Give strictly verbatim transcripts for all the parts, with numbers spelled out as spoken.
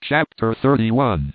Chapter thirty-one.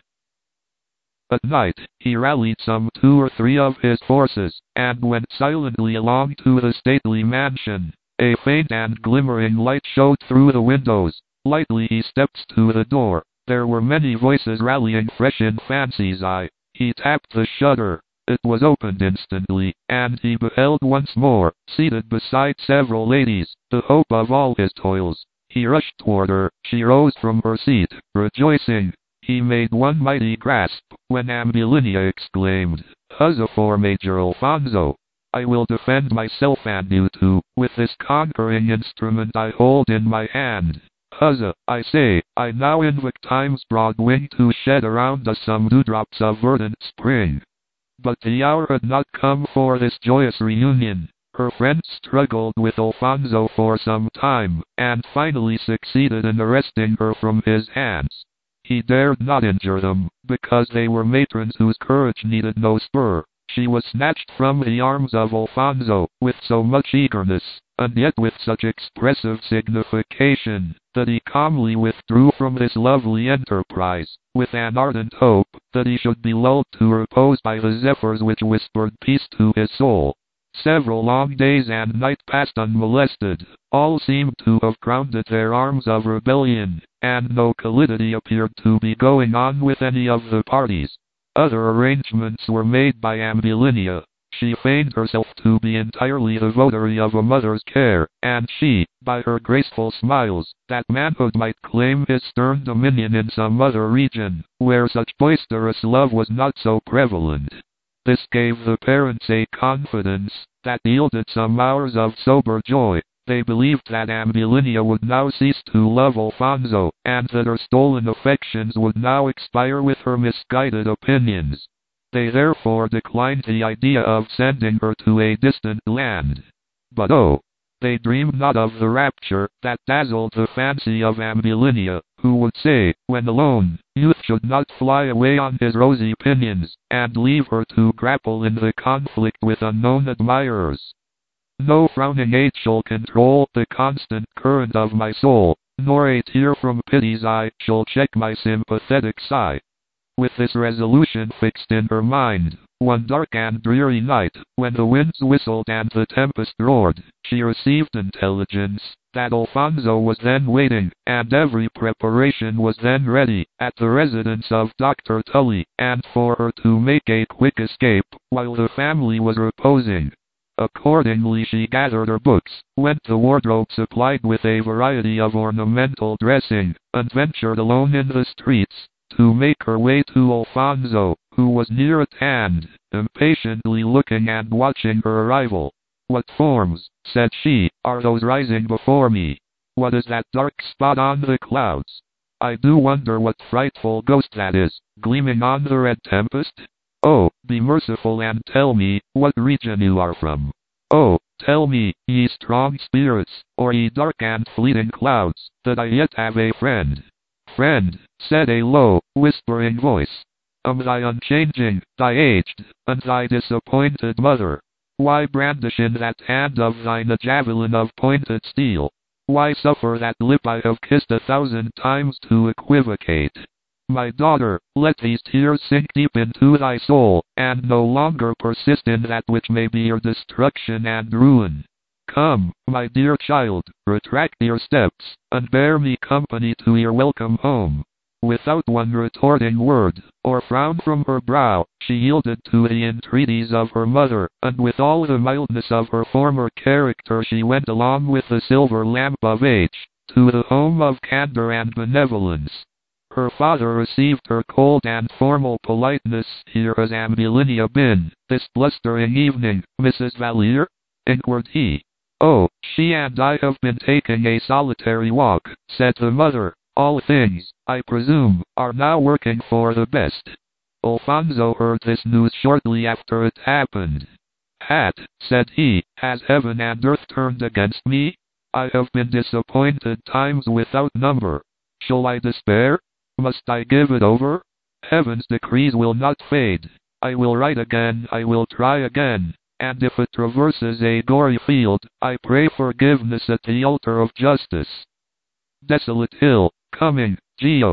At night, he rallied some two or three of his forces, and went silently along to the stately mansion. A faint and glimmering light showed through the windows. Lightly he stepped to the door. There were many voices rallying fresh in fancy's eye. He tapped the shutter. It was opened instantly, and he beheld once more, seated beside several ladies, the hope of all his toils. He rushed toward her. She rose from her seat, rejoicing. He made one mighty grasp, when Ambulinia exclaimed, "Huzza for Major Alfonso! I will defend myself and you too, with this conquering instrument I hold in my hand. Huzza, I say, I now invoke time's broad wing to shed around us some dewdrops of verdant spring." But the hour had not come for this joyous reunion. Her friend struggled with Alfonso for some time, and finally succeeded in arresting her from his hands. He dared not injure them, because they were matrons whose courage needed no spur. She was snatched from the arms of Alfonso, with so much eagerness, and yet with such expressive signification, that he calmly withdrew from this lovely enterprise, with an ardent hope that he should be lulled to repose by the zephyrs which whispered peace to his soul. Several long days and nights passed unmolested. All seemed to have grounded their arms of rebellion, and no collision appeared to be going on with any of the parties. Other arrangements were made by Ambulinia. She feigned herself to be entirely the votary of a mother's care, and she, by her graceful smiles, that manhood might claim his stern dominion in some other region, where such boisterous love was not so prevalent. This gave the parents a confidence that yielded some hours of sober joy. They believed that Ambulinia would now cease to love Alfonso, and that her stolen affections would now expire with her misguided opinions. They therefore declined the idea of sending her to a distant land. But oh, they dreamed not of the rapture that dazzled the fancy of Ambulinia, who would say, when alone, youth should not fly away on his rosy pinions, and leave her to grapple in the conflict with unknown admirers. No frowning age shall control the constant current of my soul, nor a tear from pity's eye shall check my sympathetic sigh. With this resolution fixed in her mind, one dark and dreary night, when the winds whistled and the tempest roared, she received intelligence that Alfonso was then waiting, and every preparation was then ready, at the residence of Doctor Tully, and for her to make a quick escape, while the family was reposing. Accordingly she gathered her books, went to wardrobe supplied with a variety of ornamental dressing, and ventured alone in the streets, to make her way to Alfonso, who was near at hand, impatiently looking and watching her arrival. "What forms," said she, "are those rising before me? What is that dark spot on the clouds? I do wonder what frightful ghost that is, gleaming on the red tempest? Oh, be merciful and tell me what region you are from. Oh, tell me, ye strong spirits, or ye dark and fleeting clouds, that I yet have a friend." "Friend," said a low, whispering voice, "am thy unchanging, thy aged, and thy disappointed mother. Why brandish in that hand of thine a javelin of pointed steel? Why suffer that lip I have kissed a thousand times to equivocate? My daughter, let these tears sink deep into thy soul, and no longer persist in that which may be your destruction and ruin. Come, my dear child, retract your steps, and bear me company to your welcome home." Without one retorting word, or frown from her brow, she yielded to the entreaties of her mother, and with all the mildness of her former character she went along with the silver lamp of age, to the home of candor and benevolence. Her father received her cold and formal politeness. "Here has Ambulinia been, this blustering evening, Missus Valier?" inquired he. "Oh, she and I have been taking a solitary walk," said the mother. "All things, I presume, are now working for the best." Alfonso heard this news shortly after it happened. "Hat," said he, "has heaven and earth turned against me? I have been disappointed times without number. Shall I despair? Must I give it over? Heaven's decrees will not fade. I will write again, I will try again. And if it traverses a gory field, I pray forgiveness at the altar of justice. Desolate hill, coming, Geo.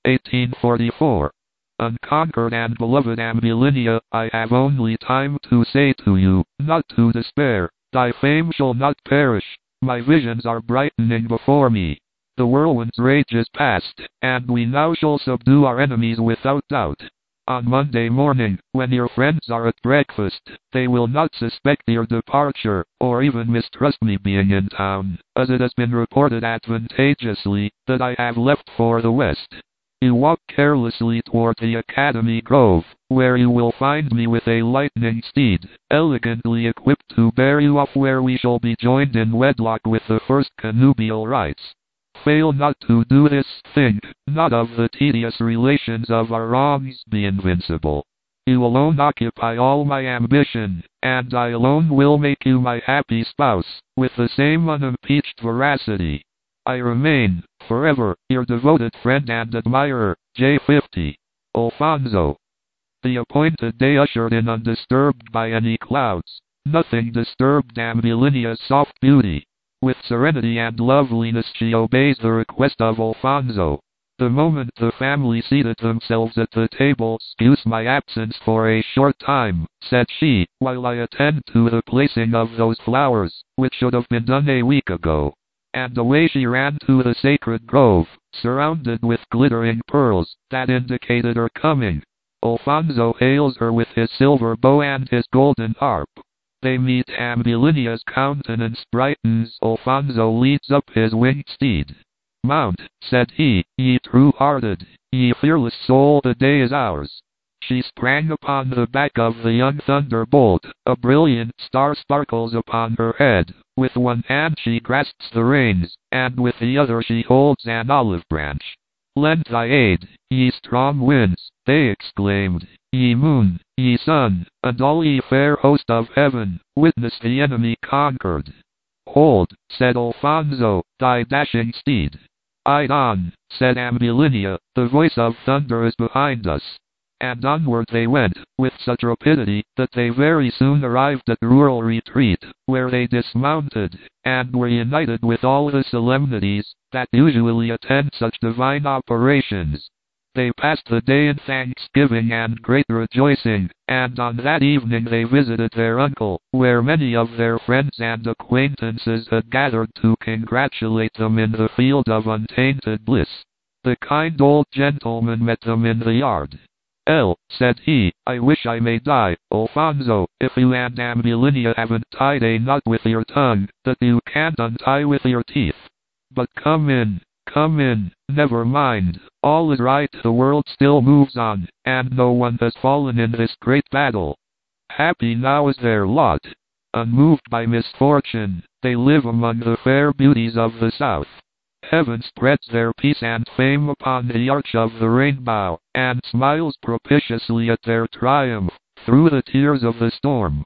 eighteen forty-four. Unconquered and beloved Ambulinia, I have only time to say to you, not to despair. Thy fame shall not perish. My visions are brightening before me. The whirlwind's rage is past, and we now shall subdue our enemies without doubt. On Monday morning, when your friends are at breakfast, they will not suspect your departure, or even mistrust me being in town, as it has been reported advantageously that I have left for the west. You walk carelessly toward the Academy Grove, where you will find me with a lightning steed, elegantly equipped to bear you off where we shall be joined in wedlock with the first connubial rights. Fail not to do this, think not of the tedious relations of our wrongs, be invincible. You alone occupy all my ambition, and I alone will make you my happy spouse, with the same unimpeached veracity. I remain, forever, your devoted friend and admirer, J fifty. Alfonso. The appointed day ushered in undisturbed by any clouds. Nothing disturbed Ambulinia's soft beauty. With serenity and loveliness she obeys the request of Alfonso. The moment the family seated themselves at the table, "Excuse my absence for a short time," said she, "while I attend to the placing of those flowers, which should have been done a week ago." And away she ran to the sacred grove, surrounded with glittering pearls, that indicated her coming. Alfonso hails her with his silver bow and his golden harp. They meet. Ambulinia's countenance brightens. Alfonso leads up his winged steed. "Mount," said he, "ye true-hearted, ye fearless soul, the day is ours." She sprang upon the back of the young thunderbolt. A brilliant star sparkles upon her head. With one hand she grasps the reins, and with the other she holds an olive branch. "Lend thy aid, ye strong winds," they exclaimed, "ye moon, ye sun, and all ye fair host of heaven, witness the enemy conquered." "Hold," said Alfonso, "thy dashing steed." "Ride on," said Ambulinia, "the voice of thunder is behind us." And onward they went, with such rapidity, that they very soon arrived at rural retreat, where they dismounted, and were united with all the solemnities that usually attend such divine operations. They passed the day in thanksgiving and great rejoicing, and on that evening they visited their uncle, where many of their friends and acquaintances had gathered to congratulate them in the field of untainted bliss. The kind old gentleman met them in the yard. "L," said he, "I wish I may die, Alfonso, if you and Ambulinia haven't tied a knot with your tongue, that you can't untie with your teeth. But come in, come in, never mind, all is right, the world still moves on, and no one has fallen in this great battle. Happy now is their lot. Unmoved by misfortune, they live among the fair beauties of the south. Heaven spreads their peace and fame upon the arch of the rainbow, and smiles propitiously at their triumph, through the tears of the storm."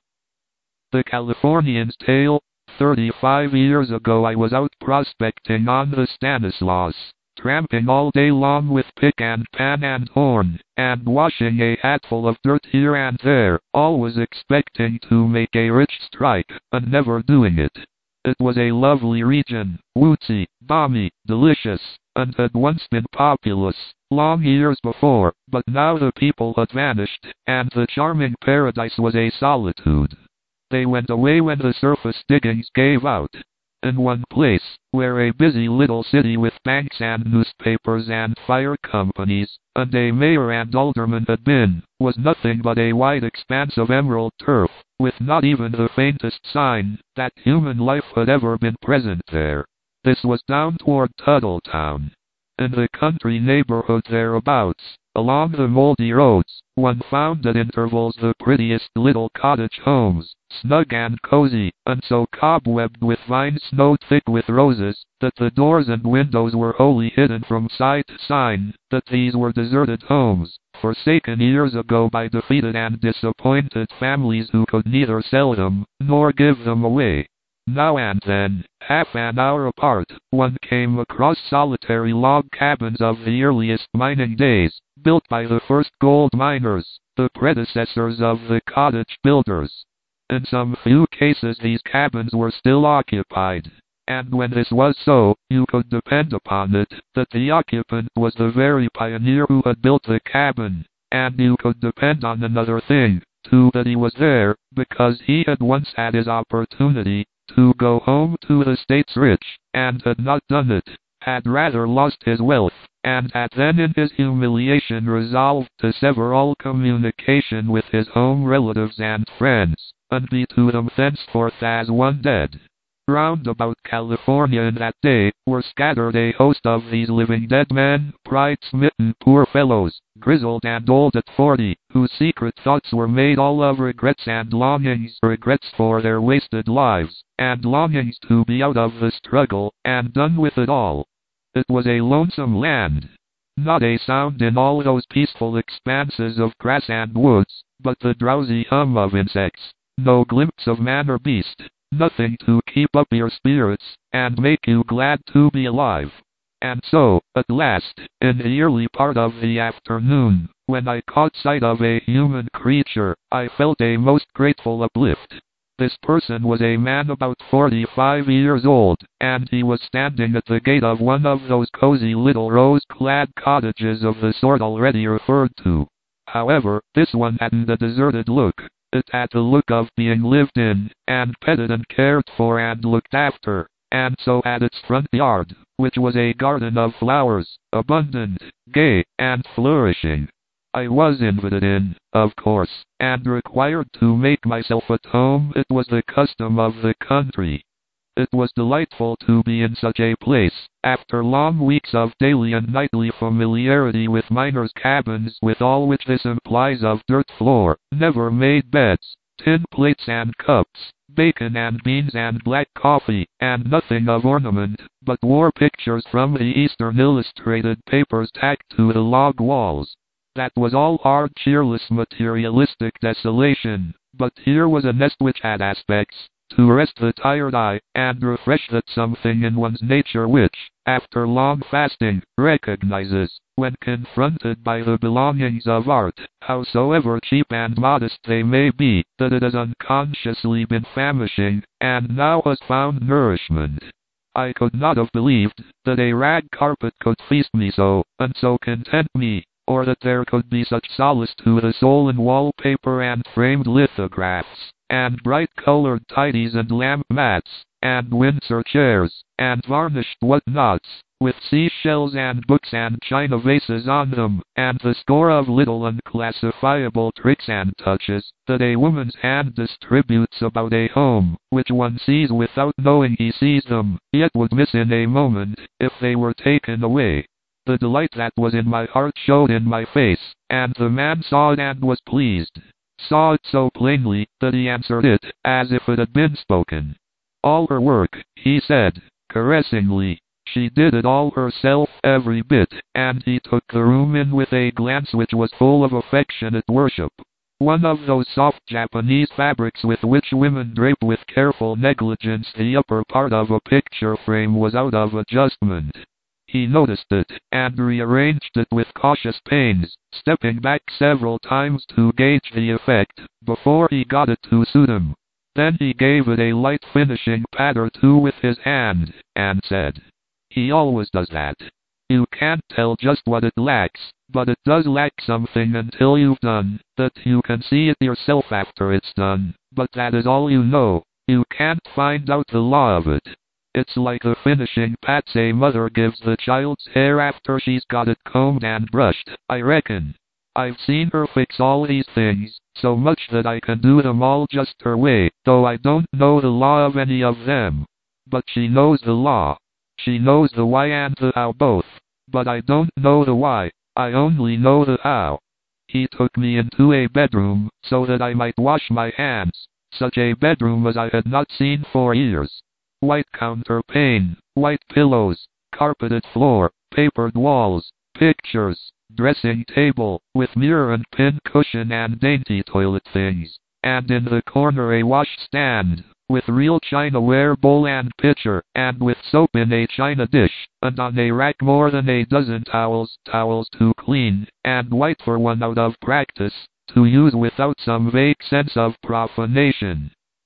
The Californian's tale. Thirty-five years ago I was out prospecting on the Stanislaus, tramping all day long with pick and pan and horn, and washing a hatful of dirt here and there, always expecting to make a rich strike, and never doing it. It was a lovely region, woodsy, balmy, delicious, and had once been populous, long years before, but now the people had vanished, and the charming paradise was a solitude. They went away when the surface diggings gave out. In one place, where a busy little city with banks and newspapers and fire companies, and a mayor and alderman had been, was nothing but a wide expanse of emerald turf, with not even the faintest sign that human life had ever been present there. This was down toward Tuttletown. In the country neighborhood thereabouts, along the moldy roads, one found at intervals the prettiest little cottage homes, snug and cozy, and so cobwebbed with vines snowed thick with roses, that the doors and windows were wholly hidden from sight, sign that these were deserted homes, forsaken years ago by defeated and disappointed families who could neither sell them, nor give them away. Now and then, half an hour apart, one came across solitary log cabins of the earliest mining days, built by the first gold miners, the predecessors of the cottage builders. In some few cases these cabins were still occupied. and when this was so, you could depend upon it that the occupant was the very pioneer who had built the cabin, and you could depend on another thing, too, that he was there, because he had once had his opportunity to go home to the States rich, and had not done it, had rather lost his wealth, and had then in his humiliation resolved to sever all communication with his home relatives and friends, and be to them thenceforth as one dead. Round about California in that day were scattered a host of these living dead men, pride-smitten poor fellows, grizzled and old at forty, whose secret thoughts were made all of regrets and longings, regrets for their wasted lives, and longings to be out of the struggle, and done with it all. It was a lonesome land. Not a sound in all those peaceful expanses of grass and woods, but the drowsy hum of insects. No glimpse of man or beast. Nothing to keep up your spirits, and make you glad to be alive. And so, at last, in the early part of the afternoon, when I caught sight of a human creature, I felt a most grateful uplift. This person was a man about forty-five years old, and he was standing at the gate of one of those cozy little rose-clad cottages of the sort already referred to. However, this one hadn't a deserted look. It had the look of being lived in, and petted and cared for and looked after, and so had its front yard, which was a garden of flowers, abundant, gay, and flourishing. I was invited in, of course, and required to make myself at home. It was the custom of the country. It was delightful to be in such a place, after long weeks of daily and nightly familiarity with miners' cabins, with all which this implies of dirt floor, never-made beds, tin plates and cups, bacon and beans and black coffee, and nothing of ornament, but war pictures from the Eastern illustrated papers tacked to the log walls. That was all hard, cheerless, materialistic desolation, but here was a nest which had aspects to rest the tired eye, and refresh that something in one's nature which, after long fasting, recognizes, when confronted by the belongings of art, howsoever cheap and modest they may be, that it has unconsciously been famishing, and now has found nourishment. I could not have believed that a rag carpet could feast me so, and so content me, or that there could be such solace to the soul in wallpaper and framed lithographs, and bright-colored tidies and lamp mats, and Windsor chairs, and varnished what-nots, with seashells and books and china vases on them, and the score of little unclassifiable tricks and touches that a woman's hand distributes about a home, which one sees without knowing he sees them, yet would miss in a moment, if they were taken away. The delight that was in my heart showed in my face, and the man saw it and was pleased. Saw it so plainly, that he answered it, as if it had been spoken. All her work, he said, caressingly. She did it all herself, every bit, and he took the room in with a glance which was full of affectionate worship. One of those soft Japanese fabrics with which women drape with careful negligence the upper part of a picture frame was out of adjustment. He noticed it, and rearranged it with cautious pains, stepping back several times to gauge the effect, before he got it to suit him. Then he gave it a light finishing pat or two with his hand, and said, "He always does that. You can't tell just what it lacks, but it does lack something until you've done, that you can see it yourself after it's done, but that is all you know. You can't find out the law of it. It's like the finishing pats a mother gives the child's hair after she's got it combed and brushed, I reckon. I've seen her fix all these things, so much that I can do them all just her way, though I don't know the law of any of them. But she knows the law. She knows the why and the how both. But I don't know the why, I only know the how." He took me into a bedroom, so that I might wash my hands, such a bedroom as I had not seen for years. White counterpane, white pillows, carpeted floor, papered walls, pictures, dressing table, with mirror and pin cushion and dainty toilet things, and in the corner a washstand, with real chinaware bowl and pitcher, and with soap in a china dish, and on a rack more than a dozen towels, towels to clean, and white for one out of practice, to use without some vague sense of profanation.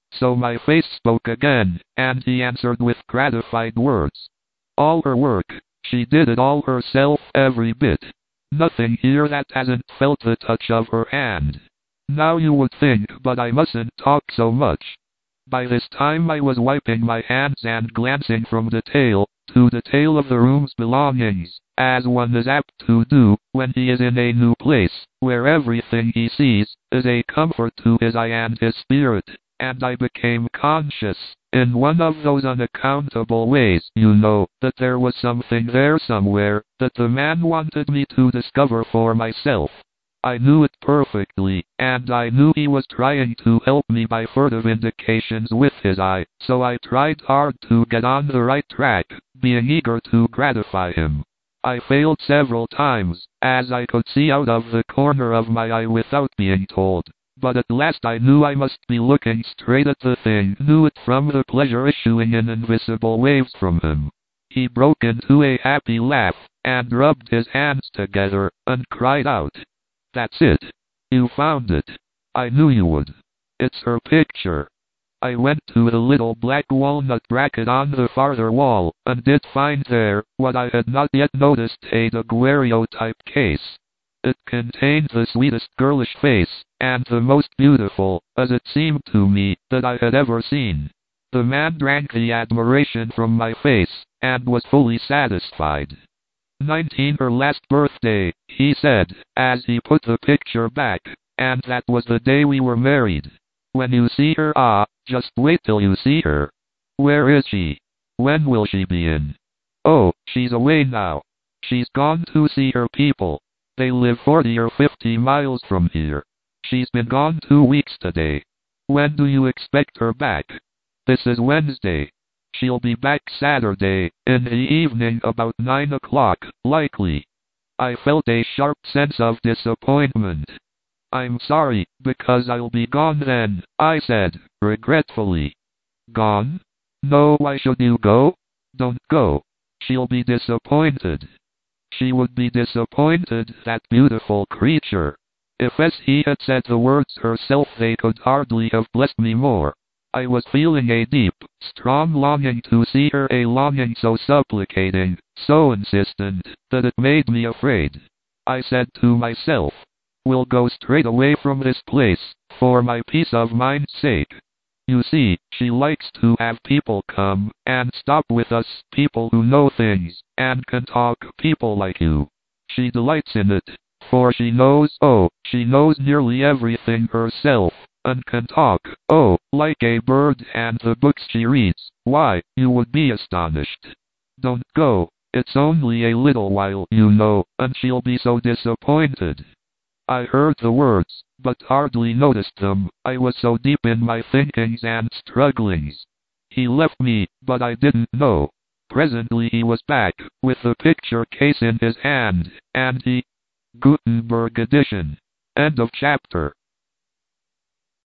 So my face spoke again, and he answered with gratified words. All her work. She did it all herself, every bit. Nothing here that hasn't felt the touch of her hand. Now you would think, but I mustn't talk so much. By this time I was wiping my hands and glancing from the tail to the tail of the room's belongings, as one is apt to do when he is in a new place, where everything he sees is a comfort to his eye and his spirit, and I became conscious, in one of those unaccountable ways, you know, that there was something there somewhere, that the man wanted me to discover for myself. I knew it perfectly, and I knew he was trying to help me by furtive indications with his eye, so I tried hard to get on the right track, being eager to gratify him. I failed several times, as I could see out of the corner of my eye without being told, but at last I knew I must be looking straight at the thing, knew it from the pleasure issuing in invisible waves from him. He broke into a happy laugh, and rubbed his hands together, and cried out, "That's it. You found it. I knew you would. It's her picture." I went to the little black walnut bracket on the farther wall, and did find there, what I had not yet noticed, a daguerreotype case. It contained the sweetest girlish face, and the most beautiful, as it seemed to me, that I had ever seen. The man drank the admiration from my face, and was fully satisfied. Nineteen, her last birthday, he said, as he put the picture back, and that was the day we were married. When you see her, ah, just wait till you see her. Where is she? When will she be in? Oh, she's away now. She's gone to see her people. They live forty or fifty miles from here. She's been gone two weeks today. When do you expect her back? This is Wednesday. She'll be back Saturday, in the evening about nine o'clock, likely. I felt a sharp sense of disappointment. I'm sorry, because I'll be gone then, I said, regretfully. Gone? No, why should you go? Don't go. She'll be disappointed. She would be disappointed, that beautiful creature. If as he had said the words herself, they could hardly have blessed me more. I was feeling a deep, strong longing to see her, a longing so supplicating, so insistent, that it made me afraid. I said to myself, we'll go straight away from this place, for my peace of mind's sake. You see, she likes to have people come and stop with us, people who know things, and can talk, people like you. She delights in it, for she knows, oh, she knows nearly everything herself, and can talk, oh, like a bird, and the books she reads, why, you would be astonished. Don't go, it's only a little while, you know, and she'll be so disappointed. I heard the words, but hardly noticed them, I was so deep in my thinkings and strugglings. He left me, but I didn't know. Presently he was back, with the picture case in his hand, and he... Gutenberg edition. End of chapter.